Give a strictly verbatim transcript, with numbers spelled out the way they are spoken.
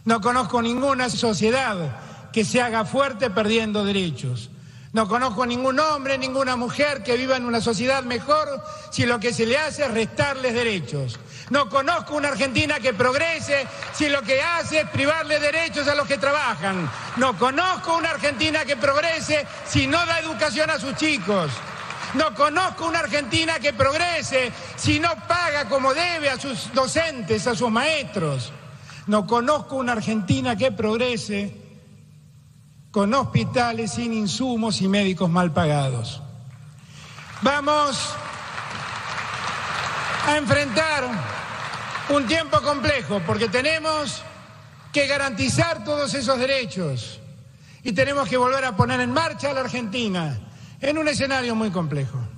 No conozco ninguna sociedad que se haga fuerte perdiendo derechos. No conozco ningún hombre, ninguna mujer que viva en una sociedad mejor si lo que se le hace es restarles derechos. No conozco una Argentina que progrese si lo que hace es privarle derechos a los que trabajan. No conozco una Argentina que progrese si no da educación a sus chicos. No conozco una Argentina que progrese si no paga como debe a sus docentes, a sus maestros. No conozco una Argentina que progrese con hospitales sin insumos y médicos mal pagados. Vamos a enfrentar un tiempo complejo porque tenemos que garantizar todos esos derechos y tenemos que volver a poner en marcha a la Argentina en un escenario muy complejo.